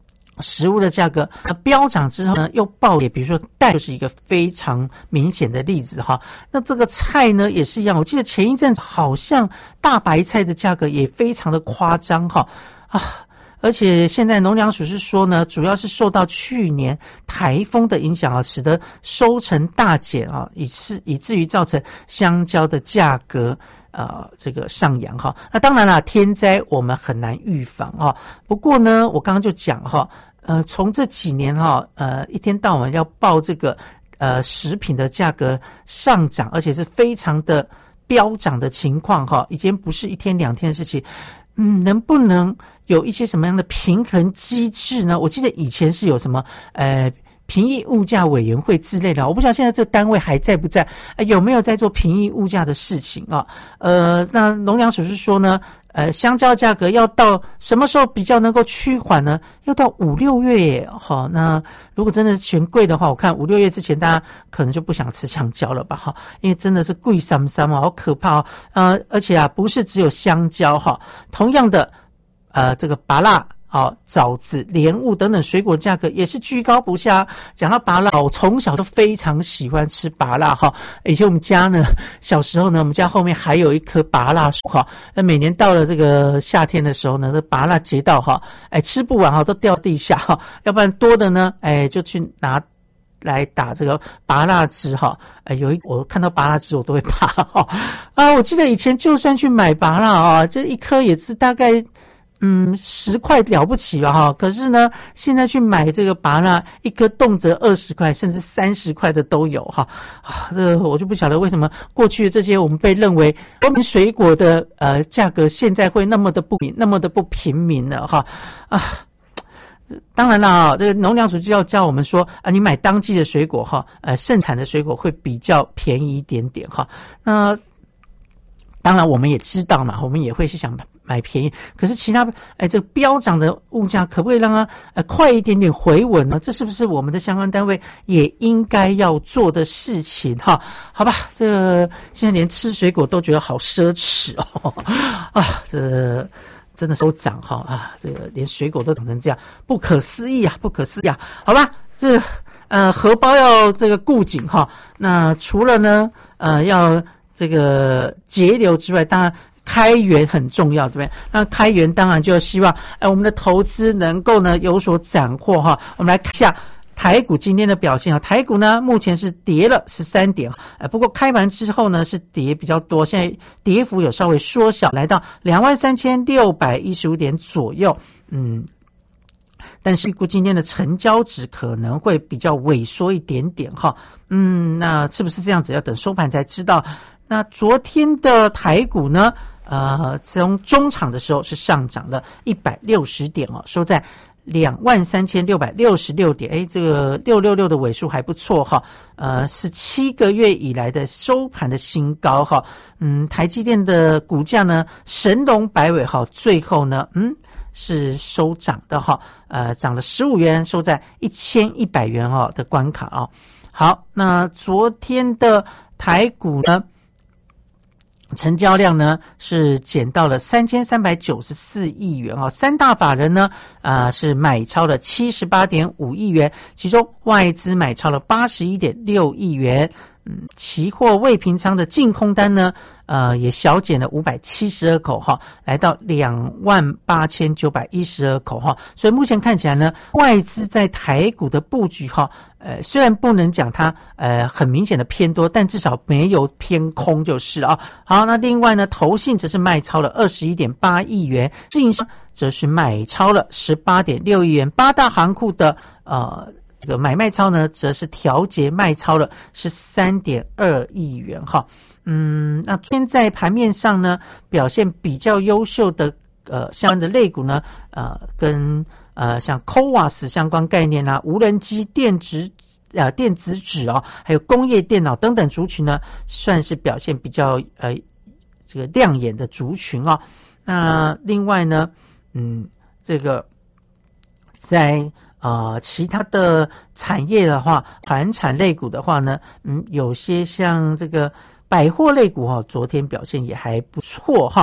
食物的价格那飙涨之后呢，又暴跌，比如说蛋就是一个非常明显的例子哈。那这个菜呢也是一样，我记得前一阵好像大白菜的价格也非常的夸张哈啊。而且现在农粮署是说呢，主要是受到去年台风的影响啊，使得收成大减啊，以致以至于造成香蕉的价格呃这个上扬哈。那当然啦，天灾我们很难预防哈。不过呢，我刚刚就讲哈，呃，从这几年哈，呃，一天到晚要报这个呃食品的价格上涨，而且是非常的飙涨的情况哈，已经不是一天两天的事情。嗯，能不能有一些什么样的平衡机制呢？我记得以前是有什么呃平抑物价委员会之类的，我不知道现在这个单位还在不在，呃、有没有在做平抑物价的事情啊？呃，那农粮署是说呢，呃，香蕉价格要到什么时候比较能够趋缓呢？要到五六月耶，哈、哦。那如果真的嫌贵的话，我看五六月之前大家可能就不想吃香蕉了吧，哈，因为真的是贵三三嘛，好可怕哦。呃，而且啊，不是只有香蕉哈，同样的，呃，这个芭乐。好，枣子、莲雾等等水果价格也是居高不下。讲到芭乐，我从小都非常喜欢吃芭乐哈。以前我们家呢，小时候呢，我们家后面还有一棵芭乐树哈。那每年到了这个夏天的时候呢，这芭乐结到哈，哎，吃不完哈，都掉地下哈。要不然多的呢，哎，就去拿来打这个芭乐汁哈。哎，有一我看到芭乐汁我都会怕哈。啊，我记得以前就算去买芭乐啊，这一颗也是大概。嗯，十块了不起吧哈，可是呢，现在去买这个芭乐，一颗动辄二十块，甚至三十块的都有哈。啊，这个我就不晓得为什么过去的这些我们被认为我们水果的呃价格现在会那么的不平，那么的不平民了哈啊。当然了啊，这个农粮署就要教我们说啊，你买当季的水果哈，呃，盛产的水果会比较便宜一点点哈。那当然我们也知道嘛，我们也会是想买便宜，可是其他哎这个飙涨的物价可不可以让它呃快一点点回稳呢？这是不是我们的相关单位也应该要做的事情哈？好吧，这个现在连吃水果都觉得好奢侈哦啊，这真的都涨哈啊，这个连水果都涨成这样，不可思议啊，不可思议啊！好吧，这呃荷包要这个顾紧哈。那除了呢呃要这个节流之外，当然开源很重要，对不对？那开源当然就希望，哎，我们的投资能够呢有所斩获哈。我们来看一下台股今天的表现啊，台股呢目前是跌了十三点，哎，不过开盘之后呢是跌比较多，现在跌幅有稍微缩小，来到两万三千六百一十五点左右，嗯。但是预估今天的成交值可能会比较萎缩一点点哈，嗯，那是不是这样子？要等收盘才知道。那昨天的台股呢，呃，从中场的时候是上涨了一百六十点哦，收在两万三千六百六十六点，诶，这个六六六的尾数还不错哈，呃，是七个月以来的收盘的新高哈。嗯，台积电的股价呢，神龙摆尾哈，最后呢，嗯。是收涨的哈，呃，涨了十五元，收在一千一百元哦的关卡哦。好，那昨天的台股呢，成交量呢是减到了三千三百九十四亿元哦。三大法人呢，啊、呃、是买超了七十八点五亿元，其中外资买超了八十一点六亿元。嗯，期货未平仓的净空单呢，呃，也小减了五百七十二口哈，来到两万八千九百一十二口哈。所以目前看起来呢，外资在台股的布局哈，呃，虽然不能讲它呃很明显的偏多，但至少没有偏空就是了啊。好，那另外呢，投信则是卖超了二十一点八亿元，自营商则是买超了十八点六亿元，八大行库的呃。这个买卖超呢，则是调节卖超了是三点二亿元哈。嗯，那昨天在盘面上呢，表现比较优秀的呃相关的类股呢，呃，跟呃像 C O V A S 相关概念啊，无人机、电子呃电子纸啊，还有工业电脑等等族群呢，算是表现比较呃这个亮眼的族群啊。那另外呢，嗯，这个在呃，其他的产业的话，传产类股的话呢，嗯，有些像这个百货类股哈，昨天表现也还不错哈。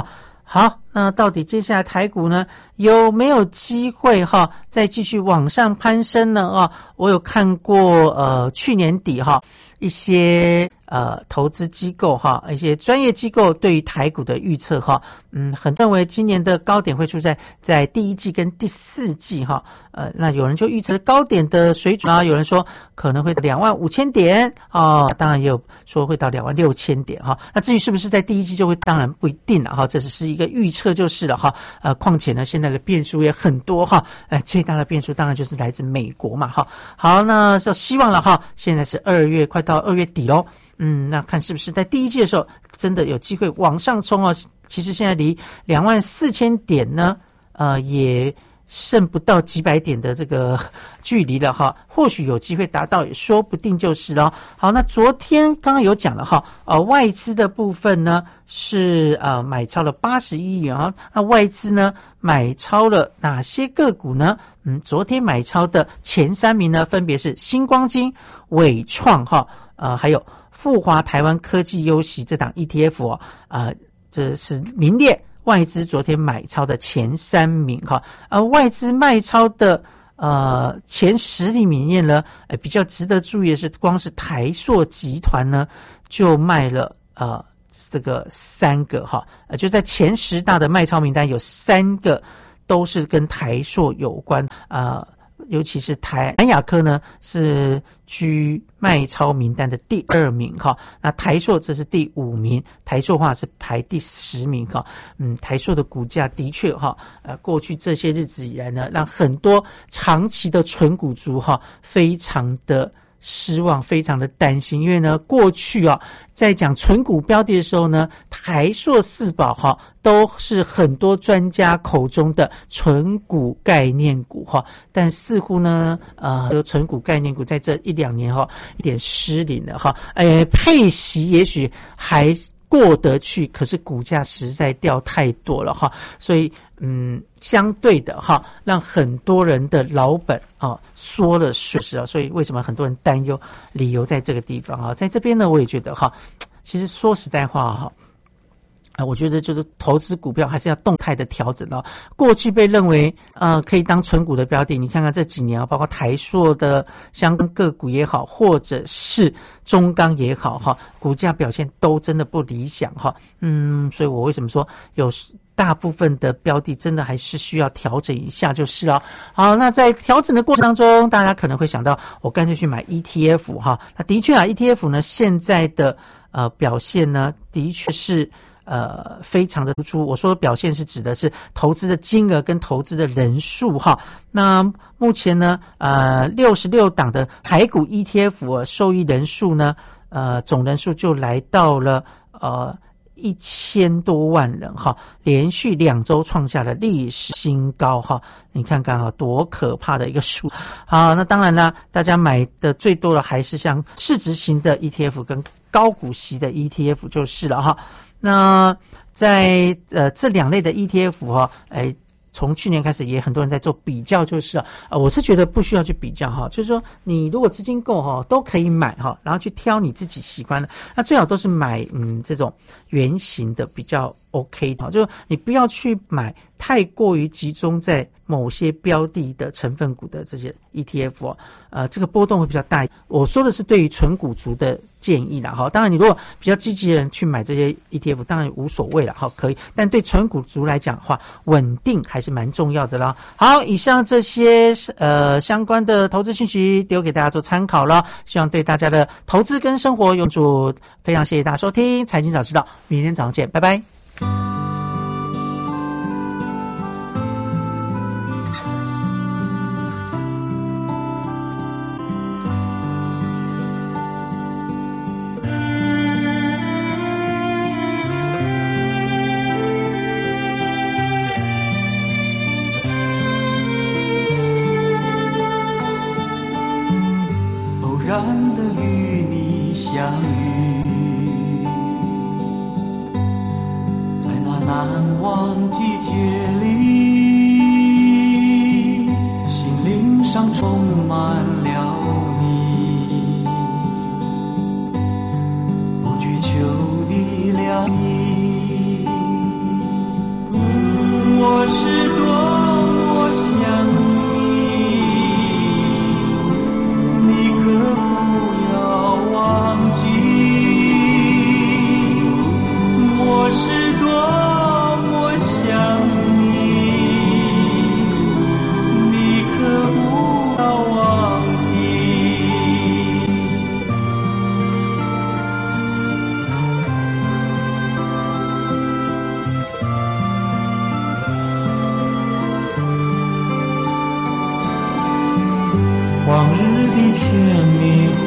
好，那到底接下来台股呢有没有机会哈再继续往上攀升呢？啊，我有看过呃去年底哈一些呃投资机构哈一些专业机构对于台股的预测哈，嗯，很认为今年的高点会出在在第一季跟第四季哈，呃，那有人就预测高点的水准啊，有人说可能会两万五千点啊，当然也有说会到两万六千点哈。那至于是不是在第一季就会，当然不一定了哈，这只是一个预测就是了哈。呃，况且呢，现在的变数也很多哈，哎，最大的变数当然就是来自美国嘛哈。好，那就希望了哈，现在是二月快到二月底咯，嗯，那看是不是在第一季的时候真的有机会往上冲哦。其实现在离两万四千点呢，呃，也剩不到几百点的这个距离了哈，或许有机会达到，也说不定就是了。好，那昨天刚刚有讲了哈，呃，外资的部分呢是呃买超了八十亿元啊，那外资呢买超了哪些个股呢？嗯，昨天买超的前三名呢，分别是新光金、伟创哈，呃，还有富华台湾科技优息这档 E T F 哦，呃，这是名列外资昨天买超的前三名哈，而外资卖超的呃前十里面呢，呃比较值得注意的是，光是台塑集团呢就卖了呃这个三个哈，呃就在前十大的卖超名单有三个都是跟台塑有关啊。呃尤其是台南亚科呢是居卖超名单的第二名哈，那台塑这是第五名，台塑化是排第十名哈。嗯，台塑的股价的确哈，呃，过去这些日子以来呢，让很多长期的纯股族哈非常的失望，非常的担心，因为呢，过去啊，在讲纯股标的的时候呢，台塑四宝哈都是很多专家口中的纯股概念股哈，但似乎呢，呃，纯股概念股在这一两年哈，有点失灵了哈，呃，配息也许还过得去，可是股价实在掉太多了哈，所以嗯，相对的哈，让很多人的老本啊缩了水啊，所以为什么很多人担忧？理由在这个地方啊，在这边呢，我也觉得哈，其实说实在话哈。啊，我觉得就是投资股票还是要动态的调整哦。过去被认为呃可以当存股的标的，你看看这几年啊，包括台塑的相关个股也好，或者是中钢也好哈，股价表现都真的不理想哈。嗯，所以我为什么说有大部分的标的真的还是需要调整一下就是了。好，那在调整的过程当中，大家可能会想到我干脆去买 E T F 哈。那的确啊 ，E T F 呢现在的呃表现呢，的确是。呃，非常的突出。我说的表现是指的是投资的金额跟投资的人数哈。那目前呢，呃，六十六档的台股 E T F、啊、受益人数呢，呃，总人数就来到了呃一千多万人哈，连续两周创下了历史新高哈。你看看哈，多可怕的一个数！好，那当然啦，大家买的最多的还是像市值型的 E T F 跟高股息的 E T F 就是了哈。那在呃这两类的 E T F 哈，哎，从去年开始也很多人在做比较，就是啊，呃，我是觉得不需要去比较哈，就是说你如果资金够哈，都可以买哈，然后去挑你自己喜欢的，那最好都是买嗯这种圆形的比较 OK 的，就是你不要去买太过于集中在某些标的的成分股的这些 E T F 哦，呃，这个波动会比较大。我说的是对于纯股族的建议啦，哈，当然你如果比较积极的人去买这些 E T F， 当然无所谓啦，哈，可以。但对纯股族来讲的话，稳定还是蛮重要的啦。好，以上这些呃相关的投资信息留给大家做参考了，希望对大家的投资跟生活有助。非常谢谢大家收听财经早知道，明天早上见，拜拜。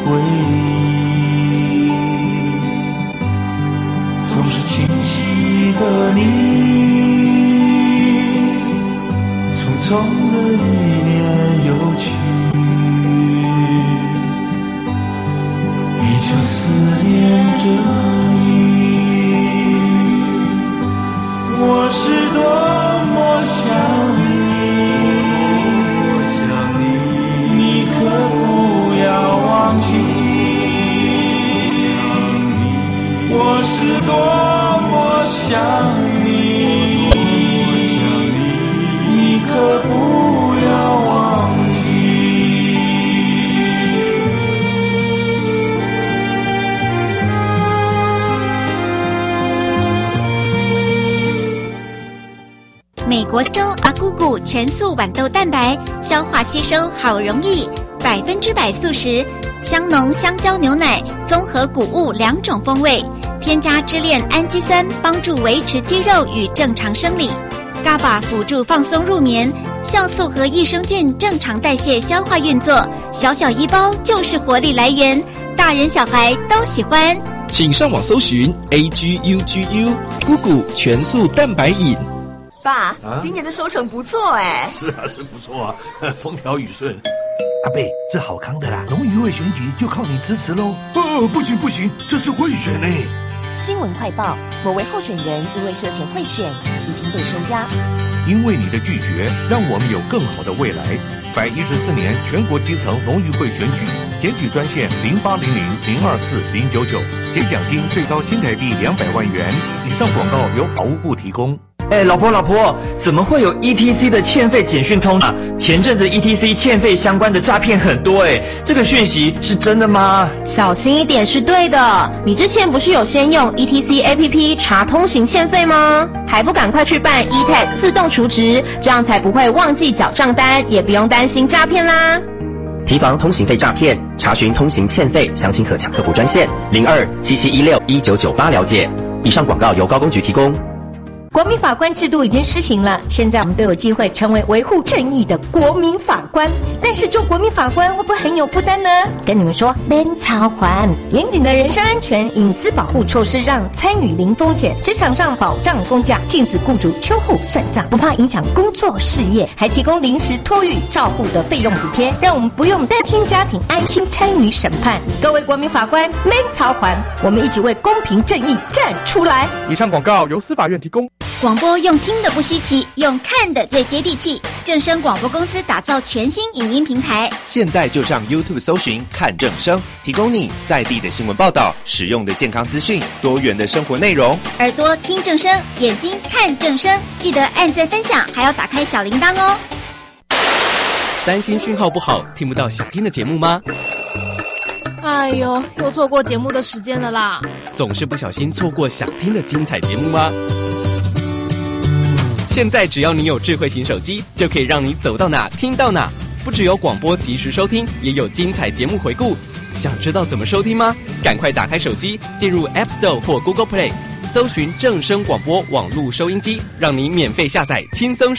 回忆，总是清晰的你，匆匆的一年又去，依旧思念着你，我是多么想你，你可不要忘记，我是多么想你，你可不要忘记。 美国州阿姑姑全素豌豆蛋白，消化吸收好容易，百分之百素食，香浓香蕉牛奶，综合谷物两种风味，添加支链氨基酸，帮助维持肌肉与正常生理。嘎巴辅助放松入眠，酵素和益生菌正常代谢消化运作，小小一包就是活力来源，大人小孩都喜欢。 请上网搜寻 A G U G U 姑姑全素蛋白饮。 爸，啊、今年的收成不错哎。 是啊，是不错啊，风调雨顺。阿贝，这好康的啦，农渔会选举就靠你支持喽。哦，不行不行，这是贿选呢。 新闻快报：某位候选人因为涉嫌贿选，已经被收押。 因为你的拒绝，让我们有更好的未来。一百一十四年全国基层农渔会选举，检举专线零八零零零二四零九九，解奖金最高新台币两百万元。以上广告由法务部提供。 哎，老婆老婆，怎么会有 E T C 的欠费简讯通啊？前阵子 E T C 欠费相关的诈骗很多哎，这个讯息是真的吗？ 小心一点是对的。你之前不是有先用 E T C A P P 查通行欠费吗？还不赶快去办 E T A G 自动储值，这样才不会忘记缴账单，也不用担心诈骗啦。 提防通行费诈骗，查询通行欠费，详情可洽客服专线零二七七一六一九九八了解。以上广告由高公局提供。 国民法官制度已经施行了，现在我们都有机会成为维护正义的国民法官。但是做国民法官会不会很有负担呢？跟你们说，免操还。严谨的人身安全、隐私保护措施让参与零风险，职场上保障公假，禁止雇主秋后算账，不怕影响工作事业，还提供临时托育照护的费用补贴，让我们不用担心家庭，安心参与审判。各位国民法官，免操还，我们一起为公平正义站出来。 以上广告由司法院提供。 广播用听的不稀奇，用看的最接地气。正声广播公司打造全新影音平台， 现在就上 YouTube 搜寻看正声，提供你在地的新闻报道、实用的健康资讯、多元的生活内容。 耳朵听正声，眼睛看正声，记得按赞分享，还要打开小铃铛哦。 担心讯号不好，听不到想听的节目吗？ 哎呦，又错过节目的时间了啦！ 总是不小心错过想听的精彩节目吗？现在只要你有智慧型手机，就可以让你走到哪听到哪。不只有广播及时收听，也有精彩节目回顾。想知道怎么收听吗？赶快打开手机，进入 App Store 或 Google Play， 搜寻正声广播网络收音机，让你免费下载，轻松